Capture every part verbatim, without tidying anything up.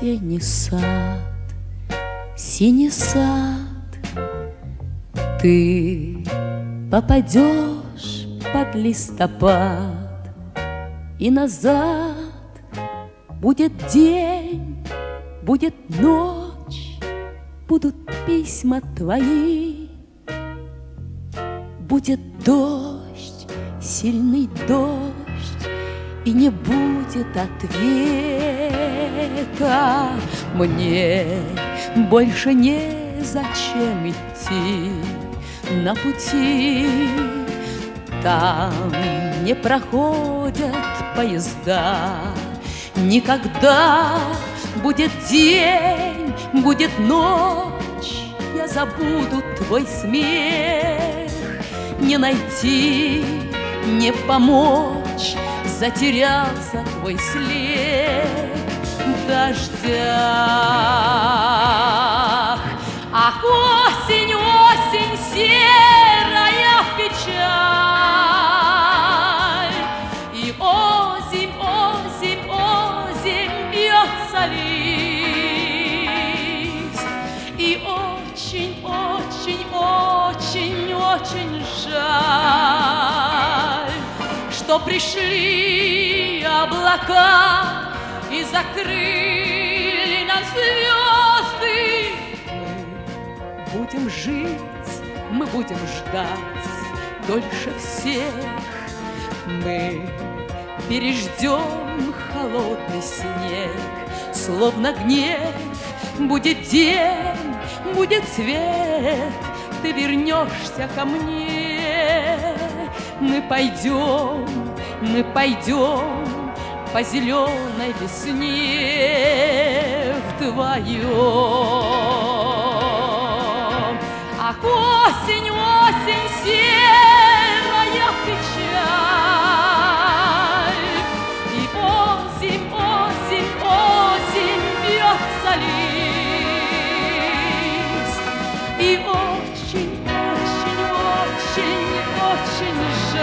осенний сад, синий сад. Ты попадешь под листопад, и назад будет день, будет ночь, будут письма твои, будет дождь, сильный дождь, и не будет ответа. Мне больше незачем идти на пути. Там не проходят поезда. Никогда будет день, будет ночь, я забуду твой смех. Не найти, не помочь, затерялся твой след в дождях. Ах, осень, осень, серая печаль, и озимь, озимь, озимь бьется лист, и очень, очень, очень, очень жаль, что пришли облака и закрыли нам звезды. Мы будем жить, мы будем ждать дольше всех. Мы переждем холодный снег, словно гнев. Будет день, будет свет, ты вернешься ко мне. Мы пойдем, мы пойдем по зеленой весне вдвоем. Ах, осень, осень, серая печаль, и озимь, озимь, озимь бьется лист, и очень, очень, очень, очень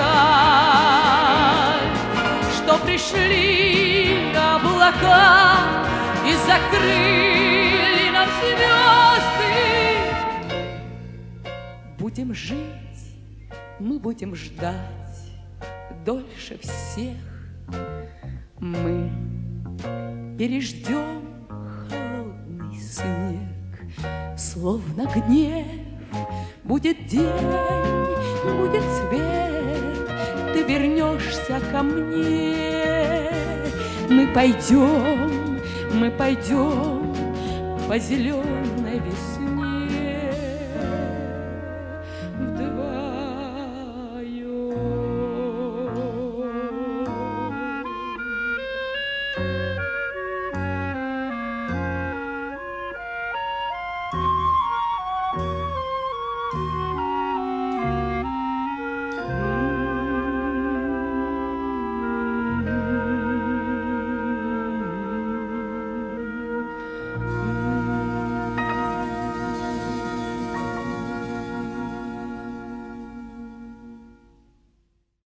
жаль, что пришли облака и закрыли нам звезды. Будем жить, мы будем ждать дольше всех. Мы переждем холодный снег, словно гнев. Будет день, будет свет, ты вернешься ко мне. Мы пойдем, мы пойдем по зеленой